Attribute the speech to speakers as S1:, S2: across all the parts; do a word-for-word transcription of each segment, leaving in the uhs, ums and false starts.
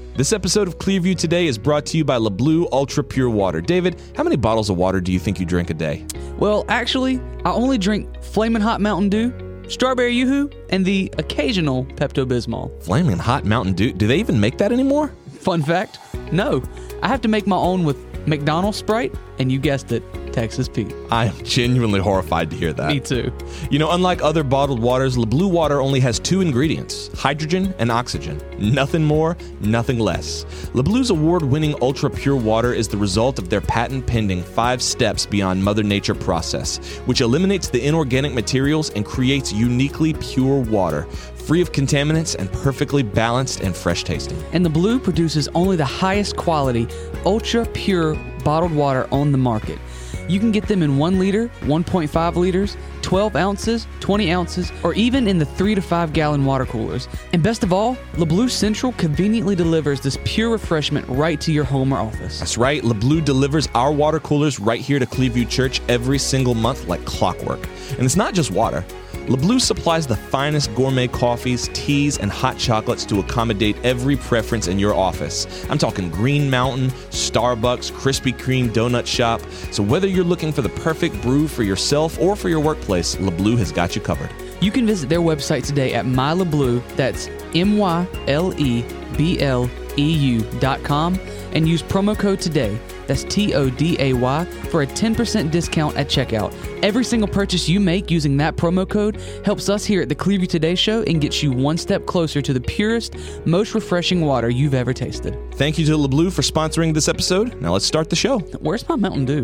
S1: This episode of Clearview Today is brought to you by LeBlue Ultra Pure Water. David, how many bottles of water do you think you drink a day?
S2: Well, actually, I only drink Flamin' Hot Mountain Dew, Strawberry Yoo-Hoo, and the occasional Pepto-Bismol.
S1: Flamin' Hot Mountain Dew? Do they even make that anymore?
S2: Fun fact, no. I have to make my own with McDonald's Sprite, and you guessed it, Texas Pete.
S1: I am genuinely horrified to hear that.
S2: Me too.
S1: You know, unlike other bottled waters, LeBlue water only has two ingredients, hydrogen and oxygen. Nothing more, nothing less. LeBlue's award-winning ultra pure water is the result of their patent-pending five steps beyond Mother Nature process, which eliminates the inorganic materials and creates uniquely pure water, free of contaminants and perfectly balanced and fresh tasting.
S2: And the Blue produces only the highest quality, ultra pure bottled water on the market. You can get them in one liter, one point five liters, twelve ounces, twenty ounces, or even in the three to five gallon water coolers. And best of all, LeBlue Central conveniently delivers this pure refreshment right to your home or office.
S1: That's right, LeBlue delivers our water coolers right here to Clearview Church every single month like clockwork. And it's not just water. LeBlue supplies the finest gourmet coffees, teas, and hot chocolates to accommodate every preference in your office. I'm talking Green Mountain, Starbucks, Krispy Kreme donut shop. So whether you're looking for the perfect brew for yourself or for your workplace, LeBlue has got you covered.
S2: You can visit their website today at MyLeBlue, that's M Y L E B L E U dot com, and use promo code TODAY, that's T O D A Y, for a ten percent discount at checkout. Every single purchase you make using that promo code helps us here at the Clearview Today Show and gets you one step closer to the purest, most refreshing water you've ever tasted.
S1: Thank you to LeBlue for sponsoring this episode. Now let's start the show.
S2: Where's my Mountain Dew?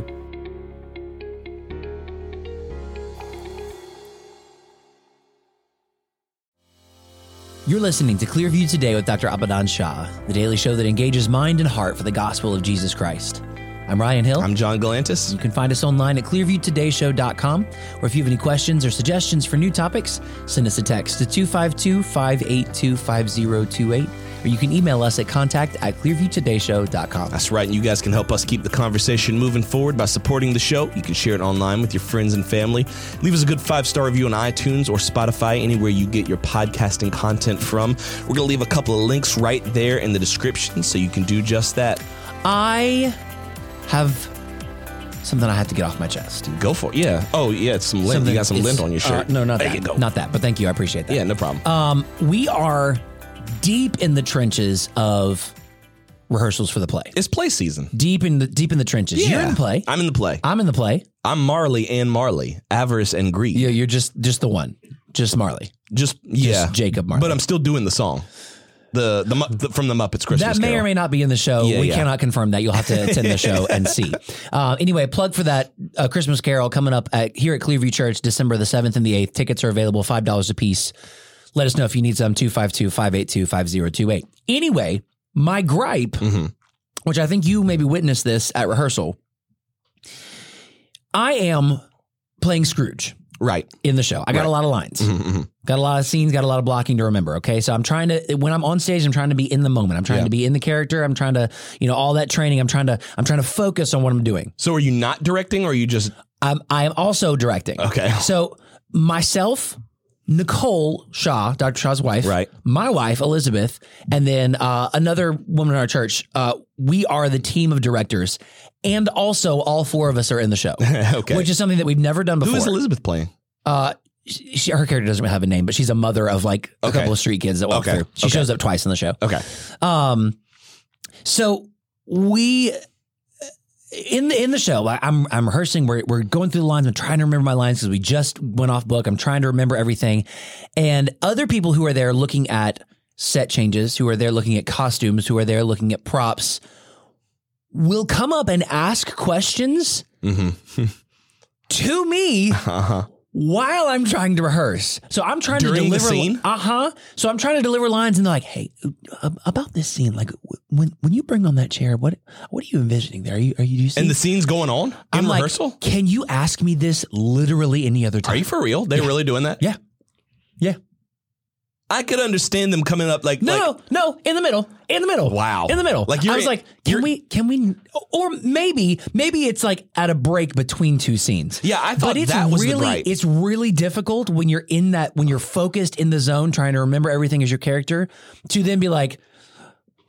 S3: You're listening to Clearview Today with Doctor Abadan Shah, the daily show that engages mind and heart for the gospel of Jesus Christ. I'm Ryan Hill.
S1: I'm John Galantis.
S3: You can find us online at clearview today show dot com, or if you have any questions or suggestions for new topics, send us a text to two five two, five eight two, five zero two eight, or you can email us at contact at clearview today show dot com.
S1: That's right, and you guys can help us keep the conversation moving forward by supporting the show. You can share it online with your friends and family. Leave us a good five-star review on iTunes or Spotify, anywhere you get your podcasting content from. We're going to leave a couple of links right there in the description so you can do just that.
S3: I have something I have to get off my chest.
S1: Go for it. Yeah. Oh, yeah, it's some lint.
S3: Something
S1: You got some
S3: is-
S1: lint on your shirt.
S3: Uh, no, not
S1: there
S3: that.
S1: You go.
S3: Not that, but thank you. I appreciate that.
S1: Yeah, no problem.
S3: Um, we are deep in the trenches of rehearsals for the play.
S1: It's play season.
S3: Deep in the deep in the trenches.
S1: Yeah.
S3: You're in play.
S1: I'm in the play.
S3: I'm in the play.
S1: I'm Marley and Marley, avarice and greed.
S3: Yeah, you're just just the one. Just Marley.
S1: Just, yeah.
S3: Just Jacob Marley.
S1: But I'm still doing the song. The, the, Mu- the from the Muppets Christmas
S3: That may
S1: Carol.
S3: or may not be in the show.
S1: Yeah,
S3: we
S1: yeah.
S3: cannot confirm that. You'll have to attend the show and see. Uh, anyway, plug for that uh, Christmas Carol coming up at, here at Clearview Church, December the seventh and the eighth. Tickets are available, five dollars a piece. Let us know if you need some, two five two, five eight two, five zero two eight. Anyway, my gripe,
S1: Mhm.
S3: which I think you maybe witnessed this at rehearsal, I am playing Scrooge
S1: Right.
S3: in the show. I got
S1: Right.
S3: a lot of lines.
S1: Mhm, mhm.
S3: Got a lot of scenes, got a lot of blocking to remember. Okay. So I'm trying to, when I'm on stage, I'm trying to be in the moment. I'm trying
S1: Yeah.
S3: to be in the character. I'm trying to, you know, all that training. I'm trying to, I'm trying to focus on what I'm doing.
S1: So are you not directing or are you just...
S3: I'm, I am also directing.
S1: Okay.
S3: So myself, Nicole Shaw, Doctor Shaw's wife,
S1: Right.
S3: my wife, Elizabeth, and then uh, another woman in our church. Uh, we are the team of directors. And also all four of us are in the show,
S1: Okay.
S3: which is something that we've never done before.
S1: Who is Elizabeth playing?
S3: Uh, she, her character doesn't have a name, but she's a mother of like a
S1: Okay.
S3: couple of street kids that walk
S1: Okay.
S3: through. She
S1: Okay.
S3: shows up twice in the show.
S1: Okay.
S3: Um, so we in the in the show, I, I'm I'm rehearsing. We're we're going through the lines. I'm trying to remember my lines because we just went off book. I'm trying to remember everything, and other people who are there looking at set changes, who are there looking at costumes, who are there looking at props, will come up and ask questions
S1: Mm-hmm.
S3: to me.
S1: Uh-huh.
S3: While I'm trying to rehearse. So I'm trying
S1: During
S3: to
S1: the
S3: deliver.
S1: scene?
S3: Uh-huh. So I'm trying to deliver lines and they're like, hey, uh, about this scene, like when when you bring on that chair, what what are you envisioning there? Are you, are you, do you see?
S1: And the scene's going on in
S3: I'm like,
S1: rehearsal?
S3: can you ask me this literally any other time?
S1: Are you for real? They really doing that?
S3: Yeah. Yeah.
S1: I could understand them coming up like...
S3: No,
S1: like,
S3: no, no, in the middle, in the middle.
S1: Wow.
S3: In the middle.
S1: Like
S3: Like
S1: you're-
S3: I was like, can
S1: you're-
S3: we, can we, or maybe, maybe it's like at a break between two scenes.
S1: Yeah, I thought
S3: but it's
S1: that was the
S3: really,
S1: gripe.
S3: it's really difficult when you're in that, when you're focused in the zone, trying to remember everything as your character, to then be like,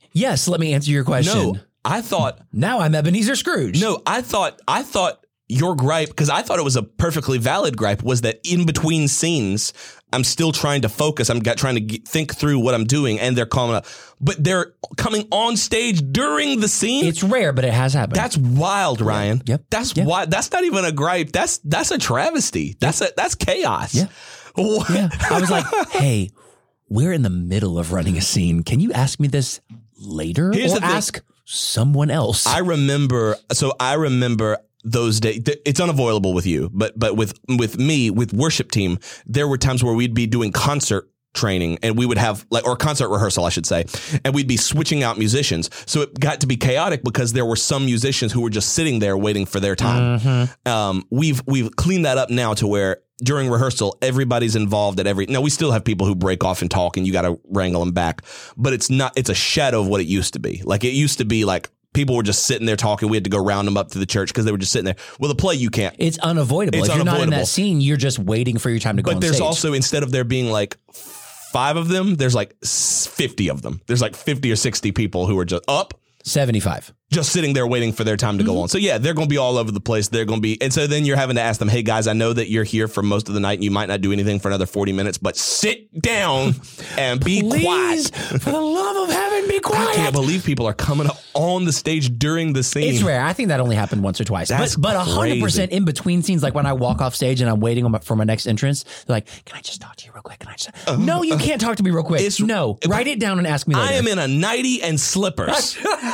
S3: Yes, let me answer your question.
S1: No, I thought.
S3: Now I'm Ebenezer Scrooge.
S1: No, I thought. I thought your gripe, because I thought it was a perfectly valid gripe, was that in between scenes, I'm still trying to focus. I'm got, trying to get, think through what I'm doing, and they're calling up. But they're coming on stage during the scene.
S3: It's rare, but it has happened.
S1: That's wild, Ryan.
S3: Yep.
S1: That's
S3: yep.
S1: wild. That's not even a gripe. That's that's a travesty. That's a that's chaos.
S3: Yeah. yeah. I was like, hey, we're in the middle of running a scene. Can you ask me this later,
S1: Here's
S3: or
S1: the thing.
S3: ask someone else?
S1: I remember. So I remember. Those days, it's unavoidable with you, but but with with me, with worship team, there were times where we'd be doing concert training, and we would have like or concert rehearsal, I should say, and we'd be switching out musicians. So it got to be chaotic because there were some musicians who were just sitting there waiting for their time. Mm-hmm. Um, we've we've cleaned that up now to where during rehearsal, everybody's involved at every. Now we still have people who break off and talk, and you got to wrangle them back, but it's not. It's a shadow of what it used to be. Like it used to be like. People were just sitting there talking. We had to go round them up to the church because they were just sitting there. Well, the play, you can't.
S3: It's unavoidable.
S1: It's
S3: if you're not in
S1: unavoidable.
S3: that scene, you're just waiting for your time to go
S1: But
S3: on
S1: there's
S3: stage.
S1: also, instead of there being like five of them, there's like fifty of them. There's like fifty or sixty people who are just up.
S3: seventy-five.
S1: Just sitting there waiting for their time to mm-hmm. go on. So yeah, they're going to be all over the place. They're going to be, and so then you're having to ask them, hey guys, I know that you're here for most of the night and you might not do anything for another forty minutes, but sit down and be
S3: Please,
S1: quiet.
S3: For the love of heaven, be quiet.
S1: I can't believe people are coming up on the stage during the scene.
S3: It's rare. I think that only happened once or twice.
S1: That's
S3: but but one hundred percent in between scenes, like when I walk off stage and I'm waiting on my, for my next entrance, they're like, can I just talk to you real quick? Can I just? Uh, no, you can't talk to me real quick. It's, no, write it down and ask me later.
S1: I am in a nightie and slippers.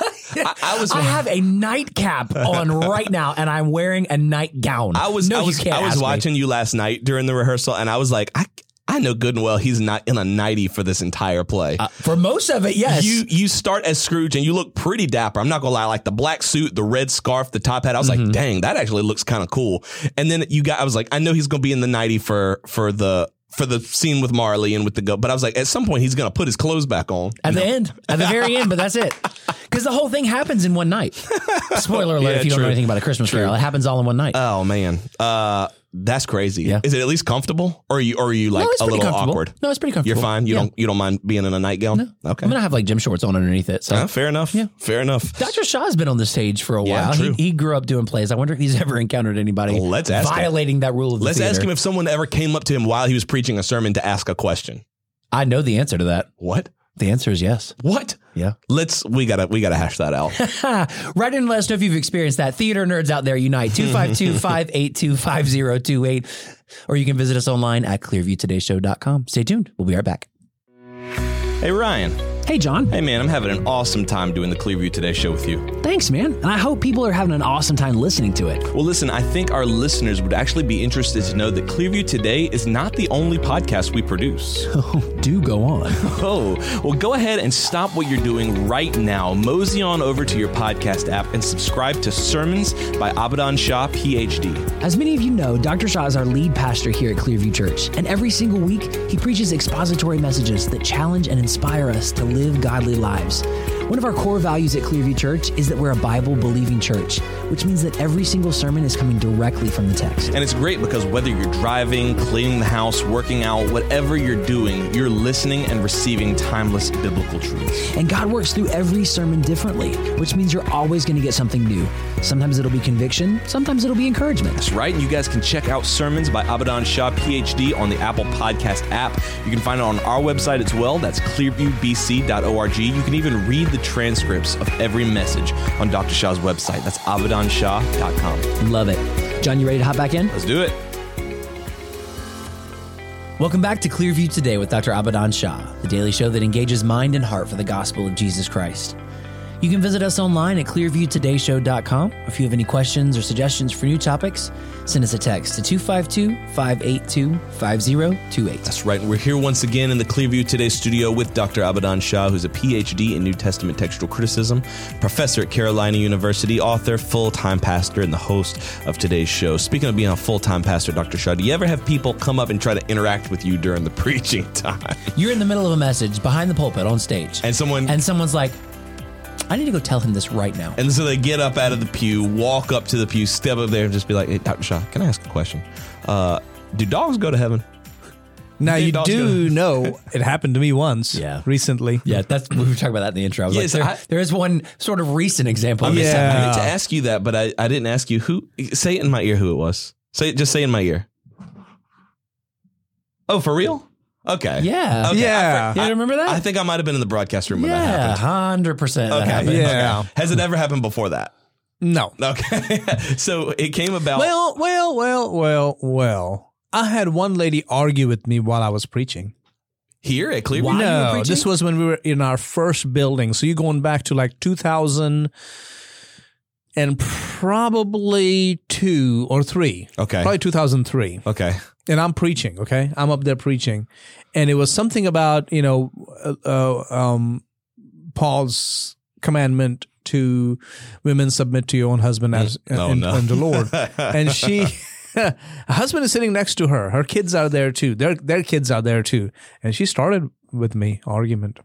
S1: I, I was.
S3: I have a nightcap on right now, and I'm wearing a nightgown.
S1: I was.
S3: No,
S1: I was.
S3: you can't
S1: I was
S3: ask
S1: watching
S3: me.
S1: you last night during the rehearsal, and I was like, I. I know good and well he's not in a nightie for this entire play.
S3: Uh, for most of it, yes.
S1: You you start as Scrooge and you look pretty dapper. I'm not gonna lie, like the black suit, the red scarf, the top hat. I was mm-hmm. like, dang, that actually looks kind of cool. And then you got, I was like, I know he's gonna be in the nightie for for the. for the scene with Marley and with the go. But I was like, at some point, he's going to put his clothes back on.
S3: At no. the end. At the very end, but that's it. Because the whole thing happens in one night. Spoiler alert
S1: yeah,
S3: if you
S1: true.
S3: don't know anything about A Christmas
S1: True.
S3: Carol. It happens all in one night.
S1: Oh, man. Uh, that's crazy.
S3: Yeah.
S1: Is it at least comfortable? Or are you, or are you like
S3: no, it's
S1: a
S3: pretty
S1: little
S3: comfortable.
S1: awkward?
S3: No, it's pretty comfortable.
S1: You're fine? You
S3: yeah.
S1: don't you don't mind being in a nightgown?
S3: No.
S1: Okay.
S3: I'm going to have like gym shorts on underneath it. So
S1: uh, fair enough.
S3: Yeah.
S1: Fair enough.
S3: Doctor Shaw's been on the stage for a
S1: Yeah,
S3: while.
S1: true.
S3: He, he grew up doing plays. I wonder if he's ever encountered anybody
S1: well, let's ask
S3: violating
S1: him.
S3: that rule of the
S1: Let's
S3: theater.
S1: ask him if someone ever came up to him while he was preaching a sermon to ask a question.
S3: I know the answer to that.
S1: What?
S3: The answer is yes.
S1: What?
S3: Yeah.
S1: Let's, we gotta, we gotta hash that out.
S3: Write in and let us know if you've experienced that. Theater nerds out there unite. two five two, five eight two, five zero two eight. Or you can visit us online at clearview today show dot com. Stay tuned. We'll be right back.
S1: Hey, Ryan.
S4: Hey, John.
S1: Hey, man, I'm having an awesome time doing the Clearview Today show with you.
S4: Thanks, man. And I hope people are having an awesome time listening to it.
S1: Well, listen, I think our listeners would actually be interested to know that Clearview Today is not the only podcast we produce.
S4: Oh, do go on.
S1: Oh, well, go ahead and stop what you're doing right now. Mosey on over to your podcast app and subscribe to Sermons by Abadan Shah, P H D.
S4: As many of you know, Doctor Shah is our lead pastor here at Clearview Church. And every single week, he preaches expository messages that challenge and inspire us to live godly lives. One of our core values at Clearview Church is that we're a Bible-believing church, which means that every single sermon is coming directly from the text.
S1: And it's great because whether you're driving, cleaning the house, working out, whatever you're doing, you're listening and receiving timeless biblical truths.
S4: And God works through every sermon differently, which means you're always going to get something new. Sometimes it'll be conviction, sometimes it'll be encouragement.
S1: That's right. And you guys can check out Sermons by Abadan Shah, P H D on the Apple Podcast app. You can find it on our website as well. That's clearview b c dot org. You can even read the transcripts of every message on Doctor Shah's website. That's abadan shah dot com.
S4: Love it. John, you ready to hop back in?
S1: Let's do it.
S3: Welcome back to Clearview Today with Doctor Abadan Shah, the daily show that engages mind and heart for the gospel of Jesus Christ. You can visit us online at clearview today show dot com. If you have any questions or suggestions for new topics, send us a text to two five two, five eight two, five zero two eight.
S1: That's right. And we're here once again in the Clearview Today studio with Doctor Abadan Shah, who's a P H D in New Testament textual criticism, professor at Carolina University, author, full-time pastor, and the host of today's show. Speaking of being a full-time pastor, Doctor Shah, do you ever have people come up and try to interact with you during the preaching time?
S3: You're in the middle of a message behind the pulpit on stage.
S1: And someone...
S3: And someone's like, I need to go tell him this right now.
S1: And so they get up out of the pew, walk up to the pew, step up there and just be like, hey, Doctor Shah, can I ask a question? Uh, do dogs go to heaven?
S5: Now,
S1: Dave
S5: you
S1: Dahl's
S5: do
S1: gonna-
S5: know it happened to me once
S3: Yeah.
S5: recently.
S3: Yeah, that's we were talking about that in the intro. I was
S1: Yes,
S3: like, there,
S1: I-
S3: there is one sort of recent example.
S1: I
S3: of
S1: meant,
S3: this
S1: to, I
S3: happening.
S1: meant to
S5: Yeah.
S1: ask you that, but I, I didn't ask you who. Say it in my ear who it was. Say it. Just say in my ear. Oh, for real? Okay.
S3: Yeah.
S1: Okay.
S5: Yeah.
S3: You remember that?
S1: I think I might have been in the broadcast room when that
S3: Yeah,
S1: happened.
S3: hundred percent. That
S1: Okay.
S3: happened.
S5: Yeah.
S1: Okay. Has it ever happened before that?
S5: No.
S1: Okay. So it came about.
S5: Well, well, well, well, well. I had one lady argue with me while I was preaching.
S1: here at Clearview.
S3: Why? you were
S5: No,
S3: preaching?
S5: this was when we were in our first building. So you're going back to like two thousand and probably two or three.
S1: Okay.
S5: Probably two thousand three.
S1: Okay.
S5: And I'm preaching, okay? I'm up there preaching. And it was something about, you know, uh, uh, um, Paul's commandment to women submit to your own husband as
S1: Oh,
S5: and,
S1: no.
S5: and the Lord. And she, her husband is sitting next to her. Her kids are there too. Their their kids are there too. And she started with me argument.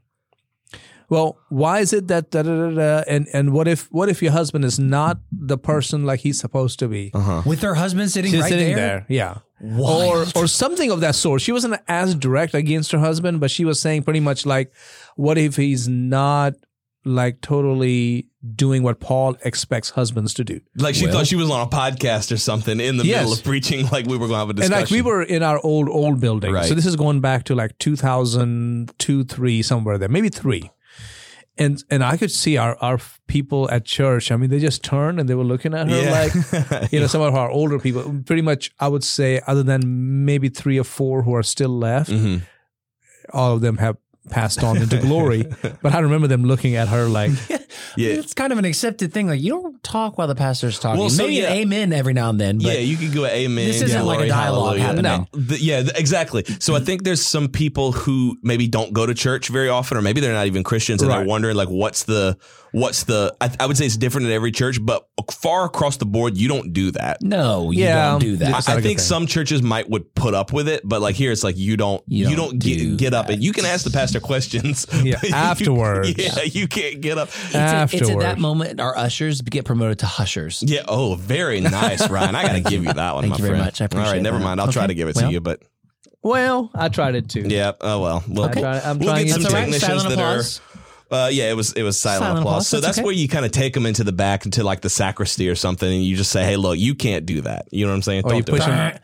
S5: Well, why is it that da, da, da, da, and and what if what if your husband is not the person like he's supposed to be?
S1: Uh-huh.
S3: With her husband sitting
S5: She's
S3: right
S5: sitting
S3: there.
S5: there, yeah.
S3: Wild.
S5: Or or something of that sort. She wasn't as direct against her husband, but she was saying pretty much like, what if he's not like totally doing what Paul expects husbands to do?
S1: Like she
S3: Well-
S1: thought she was on a podcast or something in the
S5: Yes.
S1: middle of preaching, like we were going to have a
S5: And
S1: discussion.
S5: like we were in our old old building.
S1: Right.
S5: So this is going back to like two thousand two, three, somewhere there, maybe three. And and I could see our, our people at church. I mean, they just turned and they were looking at her
S1: Yeah.
S5: like, you know, some of our older people, pretty much, I would say, other than maybe three or four who are still left,
S1: Mhm.
S5: all of them have passed on into glory. But I remember them looking at her like,
S1: Yeah.
S3: It's kind of an accepted thing. Like you don't talk while the pastor's talking.
S1: Well, so,
S3: Maybe an
S1: yeah.
S3: amen every now and then. But
S1: Yeah, you could go amen.
S3: This isn't like a
S1: glory,
S3: dialogue
S1: hallelujah.
S3: happening.
S1: No. The- yeah, th- exactly. So I think there's some people who maybe don't go to church very often, or maybe they're not even Christians, and
S5: Right.
S1: they're wondering like, what's the, what's the? I, I would say it's different in every church, but far across the board, you don't do that.
S3: no, you
S5: Yeah,
S3: don't do that.
S5: it's not
S1: I
S5: a good
S1: think
S5: thing.
S1: some churches might would put up with it, but like here, it's like you don't,
S3: You
S1: you
S3: don't
S1: don't, get,
S3: do
S1: get up,
S3: that.
S1: and you can ask the pastor questions.
S5: Yeah,
S1: but you-
S5: afterwards.
S1: yeah, you can't get up.
S3: It's, at, it's at that
S5: afterwards.
S3: moment our ushers get promoted to hushers.
S1: Yeah. Oh, very nice, Ryan. I got to give you that one,
S3: Thank
S1: my
S3: you very
S1: friend.
S3: much. I
S1: All right,
S3: appreciate
S1: never
S3: that.
S1: mind. I'll try
S3: Okay,
S1: to give it
S3: well.
S1: to you, but
S5: well, I tried it too.
S1: yeah. Oh well. Well,
S5: I try- I'm
S1: we'll
S5: trying
S1: get
S5: it.
S1: some
S3: That's all right.
S1: technicians
S3: Silent
S1: that
S3: applause.
S1: are. Uh, yeah, it was it was silent,
S3: Silent
S1: applause.
S3: applause,
S1: So
S3: that's
S1: that's
S3: okay.
S1: where you kind of take them into the back into like the sacristy or something, and you just say, "Hey, look, you can't do that." You know what I'm saying?
S5: Or you
S1: do
S5: push
S1: it.
S5: them.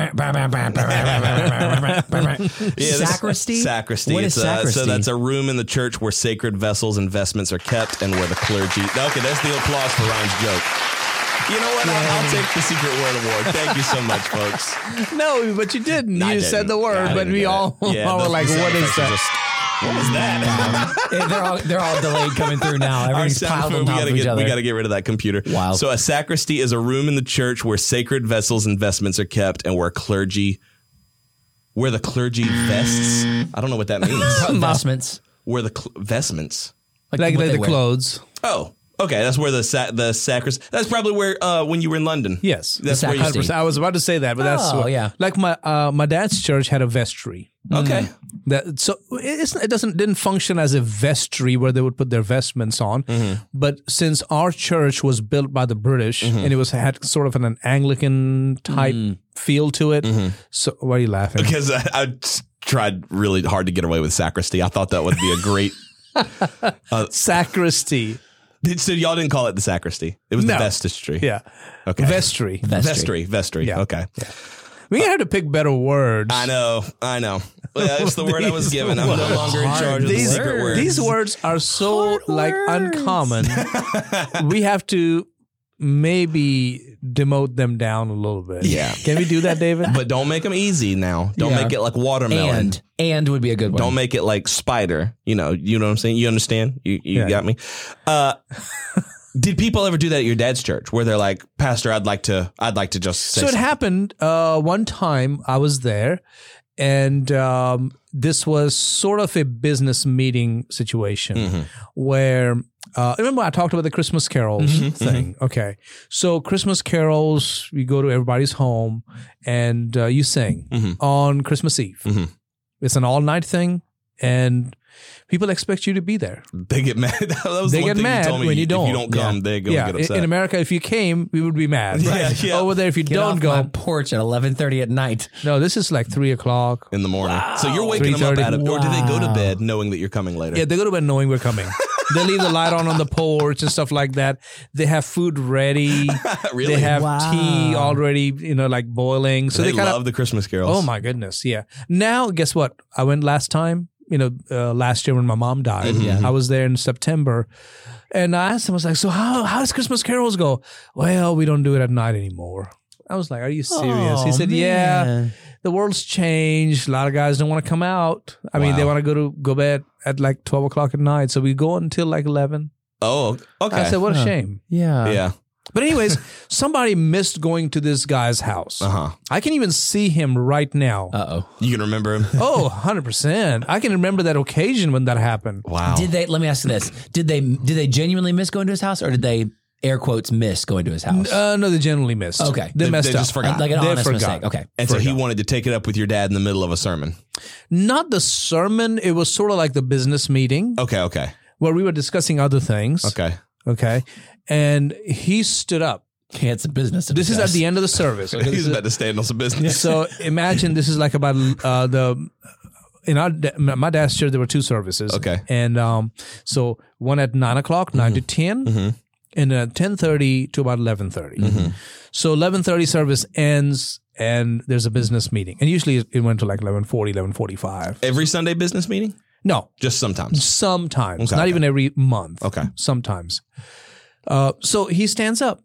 S1: Yeah, this-
S3: Sacristy?
S1: Sacristy.
S3: What
S1: it's
S3: is
S1: a-
S3: sacristy?
S1: so that's a room in the church where sacred vessels and vestments are kept, and where the clergy. Okay, that's the applause for Ryan's joke. You know what? I'll, I'll take the secret word award. Thank you so much, folks.
S5: No, but you didn't.
S1: I
S5: you
S1: didn't.
S5: said the word,
S1: I
S5: but
S1: didn't
S5: we
S1: get it.
S5: all,
S1: Yeah,
S5: all
S1: the-
S5: were like,
S1: the
S5: what
S1: sound
S5: is
S1: effects are
S5: that?
S1: just- what was that?
S3: Yeah, they're all they're all delayed coming through now.
S1: Our
S3: Everything's
S1: sound
S3: piled
S1: effect-
S3: on
S1: we
S3: top
S1: gotta
S3: of each
S1: get
S3: other.
S1: we gotta get rid of that computer.
S3: Wow.
S1: So a sacristy is a room in the church where sacred vessels and vestments are kept, and where clergy, where the clergy vests. I don't know what that means.
S3: Investments.
S1: Where the cl- vestments.
S5: Like,
S3: what
S5: like
S3: they
S5: the
S3: wear.
S5: clothes.
S1: Oh, okay. That's where the sa- the sacristy. That's probably where uh, when you were in London.
S5: Yes.
S1: That's where you.
S3: sacristy.
S5: one hundred percent. I was about to say that, but that's
S3: Oh,
S5: what,
S3: yeah.
S5: Like my uh, my dad's church had a vestry.
S1: Okay.
S5: That so it's, it doesn't didn't function as a vestry where they would put their vestments on,
S1: Mm-hmm.
S5: but since our church was built by the British and it was had sort of an Anglican type feel to it, so why are you laughing?
S1: Because I, I tried really hard to get away with sacristy. I thought that would be a great.
S5: Sacristy,
S1: Did- So y'all didn't call it the sacristy. It was
S5: No.
S1: the vestistry.
S5: yeah,
S1: Okay.
S5: vestry.
S3: Vestry.
S1: Vestry. Vestry.
S5: Yeah.
S1: Okay.
S5: We have to pick better words.
S1: I know. I know. Well, that's the word I was given. I'm no longer in charge of the
S5: These,
S1: secret word.
S5: these words are so like uncommon. We have to maybe demote them down a little bit.
S1: Yeah.
S5: Can we do that, David?
S1: But don't make them easy now. Don't
S3: Yeah.
S1: make it like watermelon.
S3: And and would be a good one.
S1: Don't make it like spider. You know, you know what I'm saying? You understand? You you
S5: Yeah.
S1: got me? Uh did people ever do that at your dad's church where they're like, "Pastor, I'd like to I'd like to just say
S5: So it
S1: something."
S5: happened uh, one time I was there, and um, this was sort of a business meeting situation
S1: Mm-hmm.
S5: where. Uh, remember I talked about the Christmas carols
S1: Mm-hmm.
S5: thing. Okay. So Christmas carols, you go to everybody's home and uh, you sing
S1: Mhm.
S5: on Christmas Eve.
S1: Mhm.
S5: It's an all night thing. And people expect you to be there.
S1: They get mad. That was
S5: They
S1: the one
S5: get
S1: thing
S5: mad
S1: you told me.
S5: when you
S1: If
S5: don't.
S1: you don't come,
S3: Yeah.
S1: they go
S5: Yeah,
S1: get
S5: in,
S1: upset.
S5: in America, if you came, we would be mad.
S1: Yeah, yeah.
S5: Over there, if you
S3: Get
S5: don't
S3: off
S5: go,
S3: my porch at eleven thirty at night.
S5: no, this is like three o'clock.
S1: in the morning. So you're waking them up
S5: three thirty.
S1: out of, or do they go to
S3: Wow.
S1: bed knowing that you're coming later?
S5: Yeah, they go to bed knowing we're coming. They leave the light on on the porch and stuff like that. They have food ready.
S1: Really?
S5: They have
S3: Wow.
S5: tea already, you know, like boiling. So
S1: they,
S5: they, kind
S1: love
S5: of.
S1: the Christmas carols.
S5: Oh my goodness, yeah. Now, guess what? I went last time. You know, uh, last year when my mom died, I was there in September, and I asked him, I was like, "So how how does Christmas carols go?" Well, we don't do it at night anymore. I was like, "Are you serious?" he
S3: Oh,
S5: said, "Yeah,
S3: man.
S5: the world's changed. A lot of guys don't want to come out. I mean, they
S1: Wow.
S5: want to go to go bed at like twelve o'clock at night. So we go until like eleven."
S1: Oh, okay.
S5: I said, "What a shame."
S3: Yeah.
S1: yeah.
S5: But anyways, somebody missed going to this guy's house.
S1: Uh huh.
S5: I can even see him right now.
S3: Uh oh.
S1: You can remember him?
S5: Oh, one hundred percent. I can remember that occasion when that happened.
S1: Wow.
S3: Did they? Let me ask you this: Did they? Did they genuinely miss going to his house, or did they air quotes miss going to his house?
S5: Uh, no, they generally missed.
S3: Okay.
S5: They,
S1: They-
S5: messed
S1: they
S5: up.
S1: just forgot.
S3: like an
S5: They
S3: honest
S5: forgot.
S3: mistake. Okay.
S1: and so he
S5: Forgot.
S1: wanted to take it up with your dad in the middle of a sermon.
S5: Not the sermon. It was sort of like the business meeting
S1: Okay, okay,
S5: where we were discussing other things.
S1: okay.
S5: Okay. And he stood up.
S3: Yeah, it's a business. To
S5: This is at
S3: discuss.
S5: the end of the service. Okay, this
S1: He's
S5: is-
S1: about to stand on some business.
S5: so imagine this is like about uh, the in our da- my dad's church there were two services.
S1: Okay.
S5: And um, so one at nine o'clock, nine to ten, and then at ten thirty to about eleven thirty. So eleven thirty service ends, and there's a business meeting, and usually it went to like eleven forty, eleven forty-five.
S1: Every Sunday business meeting?
S5: No,
S1: Just sometimes.
S5: sometimes,
S1: Okay,
S5: not
S1: okay.
S5: even every month.
S1: Okay.
S5: Sometimes. Uh, so he stands up,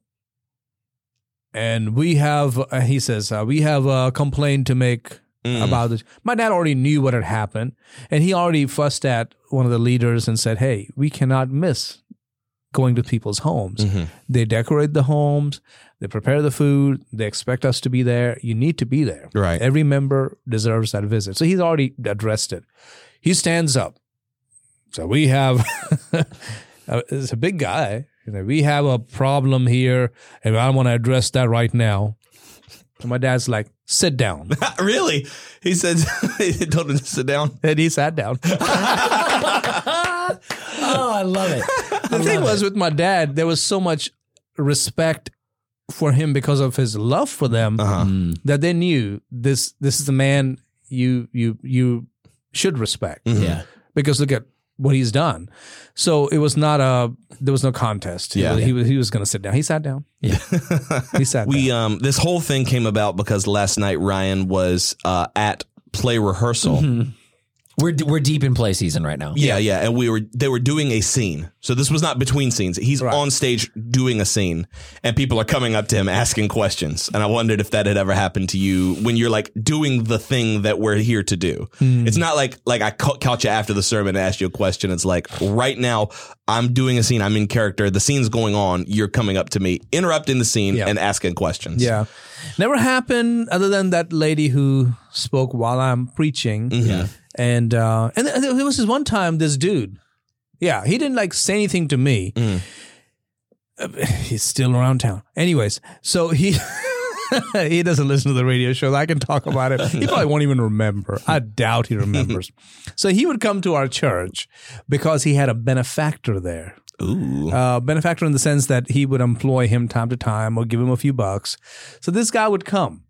S5: and we have. Uh, he says, uh, "We have a complaint to make
S1: Mm.
S5: about this." My dad already knew what had happened, and he already fussed at one of the leaders and said, "Hey, we cannot miss going to people's homes.
S1: Mm-hmm.
S5: They decorate the homes, they prepare the food, they expect us to be there. You need to be there.
S1: Right.
S5: Every member deserves that visit." So he's already addressed it. He stands up. So we have, it's a big guy. He's like, "We have a problem here, and I want to address that right now." And my dad's like, "Sit down."
S1: Really? He said, he told him to sit down.
S5: And he sat down.
S3: Oh, I love it.
S5: The thing was with my dad, there was so much respect for him because of his love for them
S1: Uh-huh.
S5: that they knew this this is the man you you you should respect.
S3: Yeah.
S5: Because look at what he's done. So it was not a there was no contest.
S1: Yeah.
S5: He was he was going to sit down. He sat down.
S3: Yeah.
S5: He sat
S1: We
S5: down.
S1: um this whole thing came about because last night Ryan was uh at play rehearsal.
S3: We're we're deep in play season right now.
S1: Yeah, yeah, and we were they were doing a scene. So this was not between scenes. He's
S5: Right.
S1: on stage doing a scene, and people are coming up to him asking questions. And I wondered if that had ever happened to you when you're like doing the thing that we're here to do. It's not like like I ca- caught you after the sermon and asked you a question. It's like right now I'm doing a scene. I'm in character. The scene's going on. You're coming up to me, interrupting the scene,
S5: Yeah.
S1: and asking questions.
S5: Yeah. Never happened other than that lady who spoke while I'm preaching.
S1: Yeah.
S5: And uh and th- there was this one time this dude. Yeah, he didn't like say anything to me.
S1: Mm.
S5: Uh, he's still around town. Anyways, so he he doesn't listen to the radio show. I can talk about it. He probably won't even remember. I doubt he remembers. So he would come to our church because he had a benefactor there.
S1: Ooh.
S5: Uh, benefactor in the sense that he would employ him time to time or give him a few bucks. So this guy would come.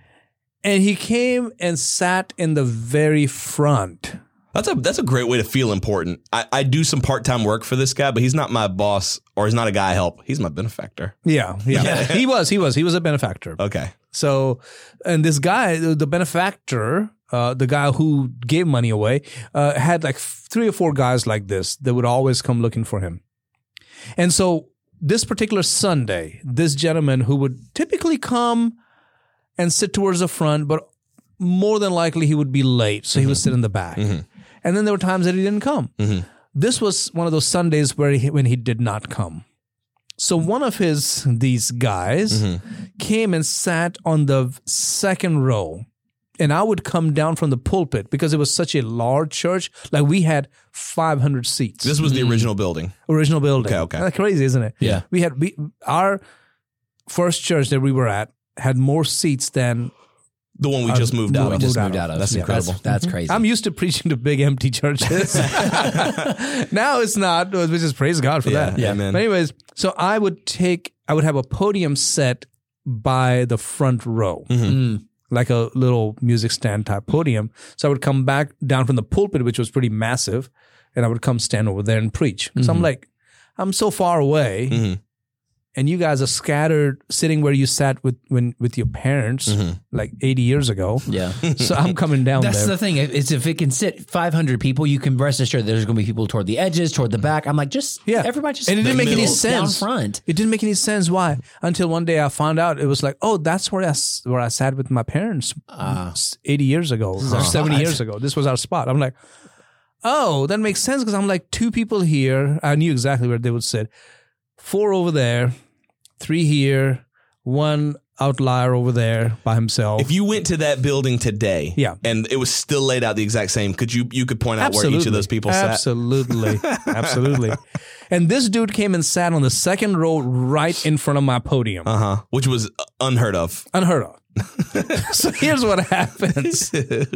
S5: And he came and sat in the very front.
S1: That's a that's a great way to feel important. I, I do some part time work for this guy, but he's not my boss or he's not a guy I help. He's my benefactor.
S5: Yeah, yeah. he was, he was, he was a benefactor.
S1: Okay.
S5: So, and this guy, the the benefactor, uh, the guy who gave money away, uh, had like three or four guys like this that would always come looking for him. And so this particular Sunday, this gentleman who would typically come and sit towards the front, but more than likely he would be late, so he would sit in the back. And then there were times that he didn't come. This was one of those Sundays where he, when he did not come. So one of his these guys came and sat on the second row, and I would come down from the pulpit because it was such a large church. Like we had five hundred seats.
S1: This was the original building.
S5: Original building.
S1: Okay, okay.
S5: That's crazy, isn't it?
S3: Yeah.
S5: We had we our first church that we were at had more seats than
S1: The one we just moved
S3: No,
S1: out
S3: we
S1: of.
S3: just
S5: Moved
S3: moved
S5: out
S3: out
S5: of.
S3: of.
S1: That's
S3: Yeah,
S1: incredible.
S3: That's, that's crazy.
S5: I'm used to preaching to big empty churches. Now it's not, which is praise God for
S1: Yeah,
S5: that.
S1: yeah. Amen.
S5: But anyways, so I would take, I would have a podium set by the front row,
S3: Mm.
S5: like a little music stand type podium. So I would come back down from the pulpit, which was pretty massive, and I would come stand over there and preach. So I'm like, I'm so far away.
S1: Mhm.
S5: And you guys are scattered, sitting where you sat with when with your parents, like eighty years ago.
S3: Yeah.
S5: So I'm coming down
S3: That's
S5: there.
S3: the thing. It's if it can sit five hundred people, you can rest assured there's going to be people toward the edges, toward the back. I'm like, just
S5: Yeah.
S3: everybody just
S5: And it didn't make any
S3: middle, down
S5: sense.
S3: front.
S5: It didn't make any sense. Why? Until one day I found out it was like, oh, that's where I s- where I sat with my parents s- eighty years ago, or seventy
S3: spot.
S5: years ago. This was our spot. I'm like, oh, that makes sense because I'm like two people here. I knew exactly where they would sit. Four over there, three here, one outlier over there by himself.
S1: If you went to that building today,
S5: Yeah.
S1: and it was still laid out the exact same, could you you could point out where each of those people sat?
S5: Absolutely. Absolutely. And this dude came and sat on the second row right in front of my podium.
S1: Uh huh. Which was unheard of.
S5: Unheard of. So here's what happens.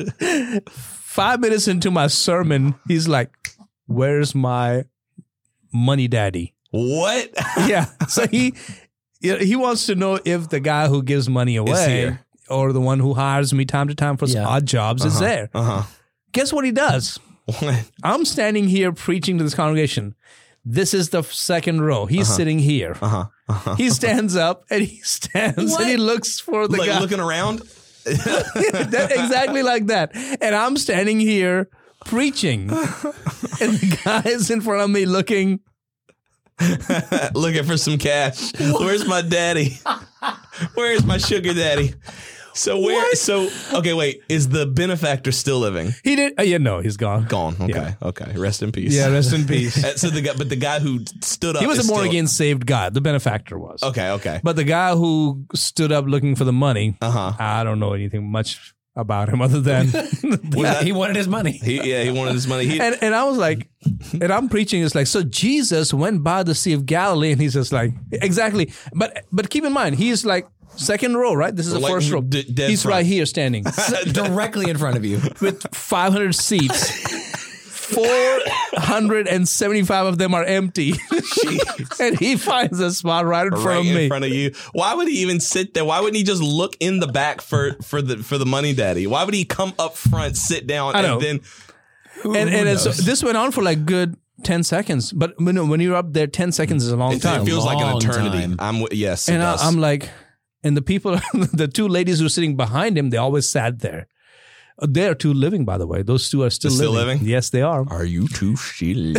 S5: Five minutes into my sermon, he's like, where's my money daddy?
S1: What?
S5: Yeah. So he you know, he wants to know if the guy who gives money away
S1: here.
S5: or the one who hires me time to time for
S3: Yeah.
S5: odd jobs is there.
S1: Uh huh.
S5: Guess what he does?
S1: What?
S5: I'm standing here preaching to this congregation. This is the second row. He's sitting here.
S1: Uh huh.
S5: He stands up and he stands and he looks for the
S1: Like
S5: guy.
S1: looking around.
S5: That- exactly like that. And I'm standing here preaching. And the guy is in front of me looking.
S1: Looking for some cash. Where's my daddy? Where's my sugar daddy? So where? So okay, wait. Is the benefactor still living?
S5: He did. Uh, yeah, no, he's gone.
S1: Gone. Okay.
S5: Yeah.
S1: Okay. Rest in peace.
S5: Yeah, rest in peace.
S1: Uh, so the guy, but the guy who stood up,
S5: He was
S1: is
S5: a born
S1: still-
S5: again saved guy. The benefactor was.
S1: Okay. Okay.
S5: But the guy who stood up looking for the money,
S1: Uh huh.
S5: I don't know anything much about him other than.
S3: Yeah, he wanted his money.
S1: He yeah. He wanted his money. He,
S5: And and I was like, and I'm preaching. It's like, so Jesus went by the Sea of Galilee, and he's just like, exactly. But but keep in mind, he's like second row, right? This is the
S1: Like,
S5: first row.
S1: d- dead
S5: He's
S1: front.
S5: right here standing
S3: Directly in front of you.
S5: with five hundred seats. four hundred seventy-five of them are empty, and he finds a spot right in front
S1: right
S5: of
S1: in
S5: me.
S1: front of you. Why would he even sit there? Why wouldn't he just look in the back for for the for the money daddy? Why would he come up front, sit down,
S5: I know.
S1: and then
S5: and and it's, this went on for like good ten seconds. But when, when you're up there, ten seconds is a long
S1: it,
S5: time.
S1: it feels like an
S3: Long
S1: eternity?
S3: time.
S1: I'm w- yes, it
S5: And I,
S1: does.
S5: I'm like, and the people, the two ladies who were sitting behind him, they always sat there. Uh, They are two living, by the way. Those two are still,
S1: They're still living?
S5: Yes, they are.
S1: Are you too still?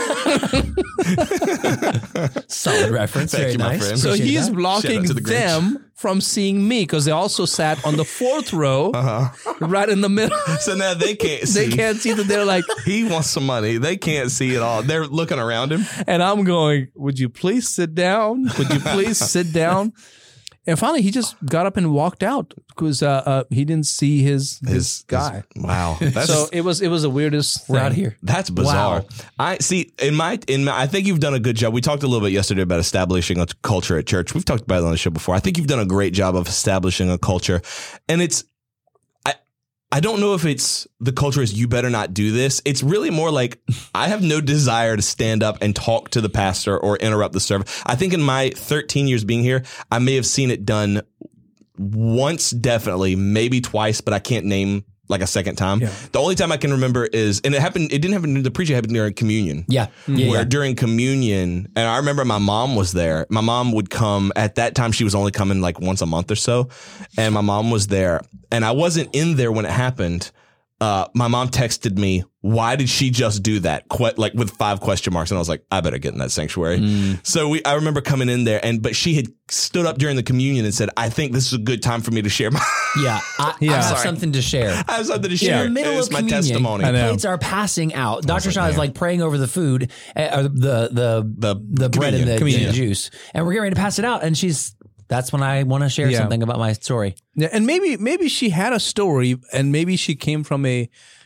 S3: Solid reference.
S1: Thank
S3: Very
S1: you, my
S3: nice.
S1: friend.
S5: So
S3: Appreciate
S5: he's
S3: that.
S5: blocking
S1: Shout out to the Grinch.
S5: them from seeing me because they also sat on the fourth row,
S1: Uh-huh.
S5: right in the middle.
S1: So now they can't see.
S5: They can't see that they're like,
S1: He wants some money. They can't see it all. They're looking around him.
S5: and I'm going, would you please sit down? Would you please sit down? And finally, he just got up and walked out because uh, uh, he didn't see his his, guy.
S1: Wow. That's
S5: So it was it was the weirdest.
S3: We're
S5: thing.
S3: out here.
S1: That's bizarre.
S3: Wow.
S1: I see in my in my I think you've done a good job. We talked a little bit yesterday about establishing a culture at church. We've talked about it on the show before. I think you've done a great job of establishing a culture. And it's I I don't know if it's the culture is you better not do this. It's really more like I have no desire to stand up and talk to the pastor or interrupt the service. I think in my thirteen years being here, I may have seen it done once, definitely, maybe twice, but I can't name like a second time.
S5: Yeah.
S1: The only time I can remember is, and it happened, it didn't happen during the preaching, it happened during communion.
S3: Yeah. Yeah.
S1: Where
S3: yeah.
S1: during communion, and I remember my mom was there. My mom would come at that time. She was only coming like once a month or so. And my mom was there and I wasn't in there when it happened. Uh, my mom texted me, why did she just do that? Que- like with five question marks. And I was like, I better get in that sanctuary.
S3: Mm.
S1: So we, I remember coming in there and, but she had stood up during the communion and said, I think this is a good time for me to share my,
S3: Yeah. I,
S5: Yeah.
S3: I have
S1: Sorry.
S3: something to share.
S1: I have something to
S3: In
S1: share.
S3: the middle
S1: It's
S3: of
S1: my
S3: communion,
S1: testimony.
S5: I know.
S3: plates are passing out. Doctor
S1: like,
S3: Shaw is
S1: man.
S3: like praying over the food, uh, or the the
S1: The
S3: the bread and the,
S1: communion.
S3: the juice, and we're getting ready to pass it out. And she's that's when I want to share
S5: Yeah.
S3: something about my story.
S5: Yeah, and maybe maybe she had a story, and maybe she came from a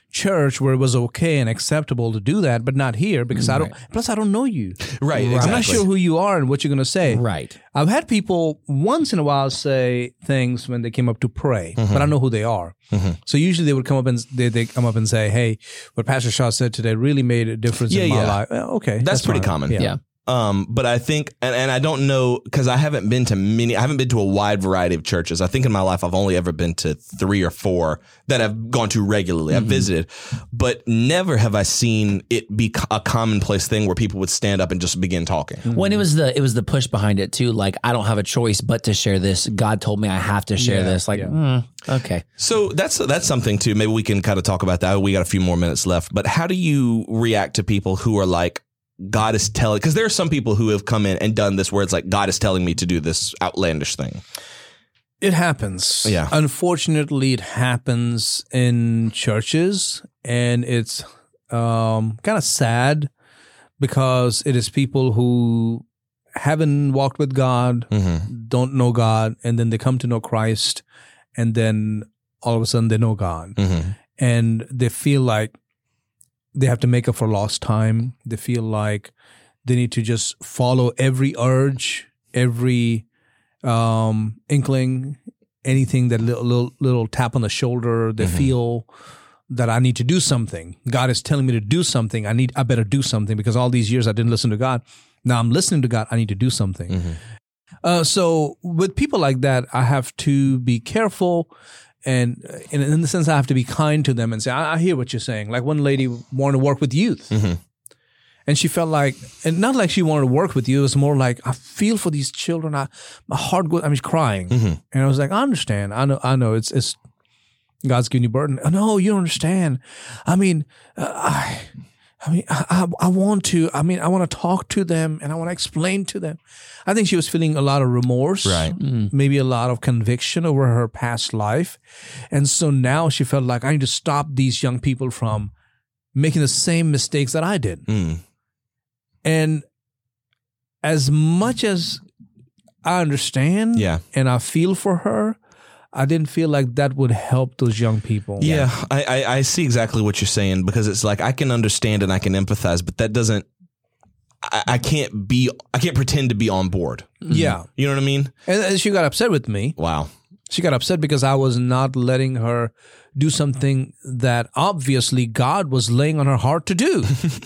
S5: church where it was okay and acceptable to do that, but not here because I don't. Plus, I don't know you.
S1: Right.
S5: I'm
S1: Exactly.
S5: not sure who you are and what you're going to say.
S3: Right.
S5: I've had people once in a while say things when they came up to pray, mm-hmm. but I know who they are. Mm-hmm. So usually they would come up and they they come up and say, "Hey, what Pastor Shaw said today really made a difference
S1: Yeah,
S5: in my
S1: yeah.
S5: life." Well, okay,
S1: That's,
S5: that's
S1: pretty
S5: fine.
S1: common.
S5: Yeah.
S2: Yeah.
S1: Um, but I think, and, and I don't know, because I haven't been to many, I haven't been to a wide variety of churches. I think in my life, I've only ever been to three or four that I've gone to regularly.
S3: Mm-hmm.
S1: I've visited, but never have I seen it be a commonplace thing where people would stand up and just begin talking.
S3: When it was the it was the push behind it too. Like, I don't have a choice but to share this. God told me I have to share
S5: Yeah,
S3: this. Like,
S5: yeah.
S3: mm, okay.
S1: So that's that's something too. Maybe we can kind of talk about that. We got a few more minutes left. But how do you react to people who are like, God is telling? Because there are some people who have come in and done this where it's like, God is telling me to do this outlandish thing.
S5: It happens.
S1: Yeah.
S5: Unfortunately, it happens in churches, and it's um, kind of sad because it is people who haven't walked with God,
S1: Mm-hmm.
S5: don't know God, and then they come to know Christ, and then all of a sudden they know God.
S1: Mm-hmm.
S5: And they feel like they have to make up for lost time. They feel like they need to just follow every urge, every um, inkling, anything that little, little little tap on the shoulder. They
S1: Mm-hmm.
S5: feel that I need to do something. God is telling me to do something. I need. I better do something because all these years I didn't listen to God. Now I'm listening to God. I need to do something.
S1: Mm-hmm.
S5: Uh, so with people like that, I have to be careful. And in, in the sense, I have to be kind to them and say, I, I hear what you're saying. Like one lady wanted to work with youth.
S1: Mm-hmm.
S5: And she felt like, and not like she wanted to work with you. It was more like, I feel for these children. I, my heart goes, I mean, crying.
S1: Mm-hmm.
S5: And I was like, I understand. I know, I know it's, it's God's giving you burden. Oh, no, you don't understand. I mean, uh, I, I mean, I, I, I want to, I mean, I want to talk to them and I want to explain to them. I think she was feeling a lot of remorse,
S1: Right.
S5: maybe a lot of conviction over her past life. And so now she felt like I need to stop these young people from making the same mistakes that I did.
S1: Mm.
S5: And as much as I understand
S1: Yeah.
S5: and I feel for her, I didn't feel like that would help those young people.
S1: Yeah, I, I, I see exactly what you're saying, because it's like I can understand and I can empathize, but that doesn't. I, I can't be. I can't pretend to be on board.
S5: Yeah.
S1: You know what I mean?
S5: And, and she got upset with me.
S1: Wow.
S5: She got upset because I was not letting her do something that obviously God was laying on her heart to do.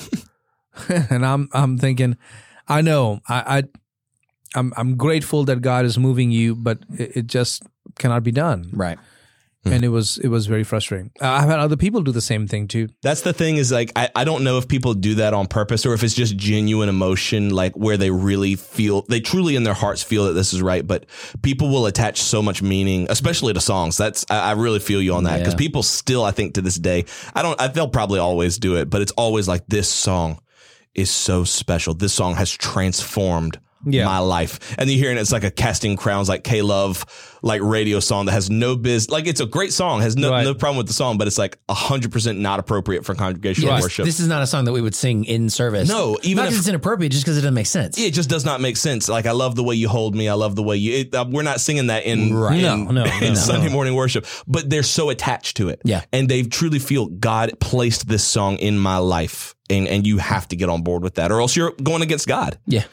S5: And I'm I'm thinking, I know, I, I I'm I'm grateful that God is moving you, but it, it just cannot be done.
S3: Right.
S5: And it was it was very frustrating. Uh, I've had other people do the same thing too.
S1: That's the thing is like, I, I don't know if people do that on purpose or if it's just genuine emotion, like where they really feel, they truly in their hearts feel that this is right. But people will attach so much meaning, especially to songs. That's, I, I really feel you on that, because
S3: Yeah.
S1: people still, I think to this day, I don't, I, they'll probably always do it, but it's always like, this song is so special. This song has transformed
S5: Yeah.
S1: my life. And you hear it, it's like a Casting Crowns, like K-Love, like radio song that has no biz. Like it's a great song, has no,
S5: Right.
S1: no problem with the song, but it's like a hundred percent not appropriate for congregational
S3: Yeah, this,
S1: worship.
S3: this is not a song that we would sing in service.
S1: No, even
S3: not
S1: if-
S3: because it's inappropriate, just because it doesn't make sense.
S1: it just does not make sense. Like, I love the way you hold me. I love the way you, it, uh, we're not singing that in,
S3: Right.
S1: in,
S5: No, no,
S1: in
S5: no.
S1: Sunday morning worship, but they're so attached to it.
S3: Yeah.
S1: And they truly feel God placed this song in my life. And, and you have to get on board with that, or else you're going against God.
S3: Yeah.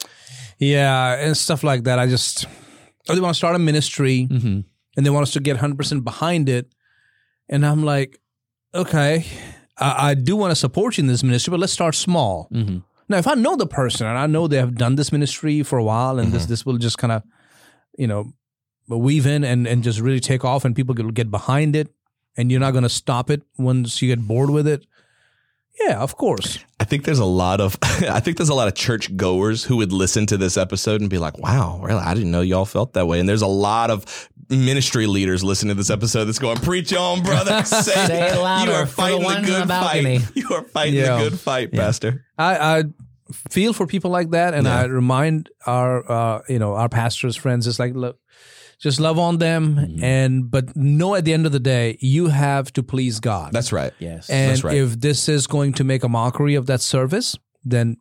S5: Yeah, and stuff like that. I just, or they want to start a ministry
S3: Mm-hmm.
S5: and they want us to get one hundred percent behind it. And I'm like, okay, I, I do want to support you in this ministry, but let's start small.
S3: Mm-hmm.
S5: Now, if I know the person and I know they have done this ministry for a while and this this will just kind of, you know, weave in and, and just really take off and people will get behind it and you're not going to stop it once you get bored with it. Yeah, of course.
S1: I think there's a lot of, I think there's a lot of church goers who would listen to this episode and be like, wow, really? I didn't know y'all felt that way. And there's a lot of ministry leaders listening to this episode that's going, preach on, brother. Say,
S3: Say it louder
S1: you are
S3: for the
S1: fighting
S3: one
S1: the
S3: in
S1: good
S3: the balcony.
S1: fight. You are fighting
S5: Yeah.
S1: the good fight, Pastor.
S5: I, I feel for people like that, and
S1: Yeah.
S5: I remind our, uh, you know, our pastors' friends, it's like, look, just love on them,
S1: Mm-hmm.
S5: and but know at the end of the day, you have to please God.
S1: That's right.
S3: Yes.
S5: and
S1: that's right.
S5: if this is going to make a mockery of that service, then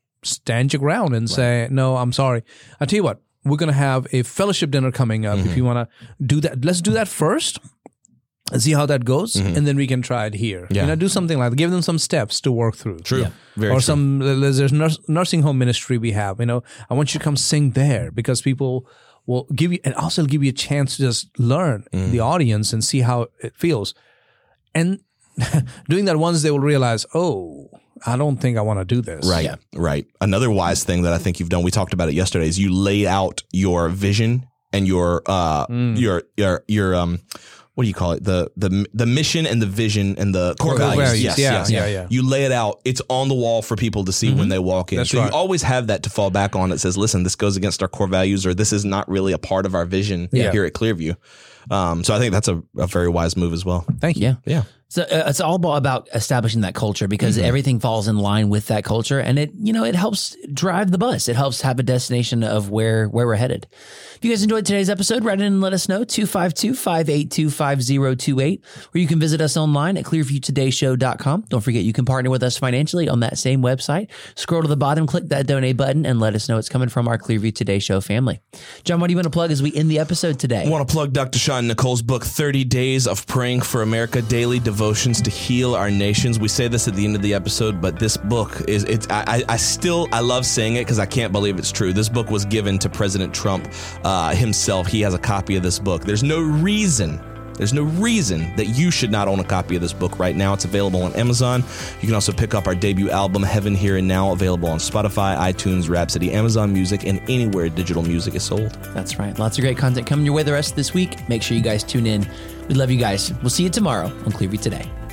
S5: stand your ground and say, no, I'm sorry. I'll tell you what, we're going to have a fellowship dinner coming up.
S1: Mm-hmm.
S5: If you want to do that, let's do that first. and see how that goes, and then we can try it here.
S1: Yeah.
S5: You know, do something like that. Give them some steps to work through.
S1: True.
S3: Yeah.
S1: Very
S5: or
S1: true.
S5: some there's nurse, nursing home ministry we have. You know, I want you to come sing there because people will give you, and also give you a chance to just learn the audience and see how it feels. And doing that once, they will realize, oh, I don't think I want to do this.
S1: Right,
S3: Yeah.
S1: right. Another wise thing that I think you've done, we talked about it yesterday, is you laid out your vision and your uh your your your um what do you call it? The the the mission and the vision and the core,
S5: Core
S1: values.
S5: values.
S1: Yes,
S5: Yeah,
S1: yes.
S5: yeah, yeah.
S1: You lay it out. It's on the wall for people to see when they walk in.
S5: That's
S1: so
S5: right.
S1: you always have that to fall back on that says, listen, this goes against our core values, or this is not really a part of our vision
S5: Yeah.
S1: here at Clearview. Um, so I think that's a, a very wise move as well.
S5: Thank you.
S3: Yeah.
S1: Yeah.
S3: So uh, it's all about- about establishing that culture because everything falls in line with that culture, and it you know it helps drive the bus. It helps have a destination of where where we're headed. If you guys enjoyed today's episode, write in and let us know two five two, five eight two, five zero two eight, or you can visit us online at clearview today show dot com. Don't forget you can partner with us financially on that same website. Scroll to the bottom, click that donate button, and let us know it's coming from our Clearview Today Show family. John, what do you want to plug as we end the episode today?
S1: I want to plug Doctor Sean Nicole's book, thirty days of Praying for America, Daily Devotions to Heal Our Nations. We say this at the end of the episode, but this book is, it's, I, I still, I love saying it because I can't believe it's true. This book was given to President Trump uh, himself. He has a copy of this book. There's no reason There's no reason that you should not own a copy of this book right now. It's available on Amazon. You can also pick up our debut album, Heaven Here and Now, available on Spotify, iTunes, Rhapsody, Amazon Music, and anywhere digital music is sold.
S3: That's right. Lots of great content coming your way the rest of this week. Make sure you guys tune in. We love you guys. We'll see you tomorrow on Clearview Today.